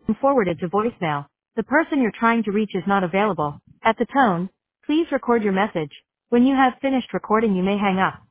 forwarded to voicemail. The person you're trying to reach is not available. At the tone, please record your message. When you have finished recording, you may hang up.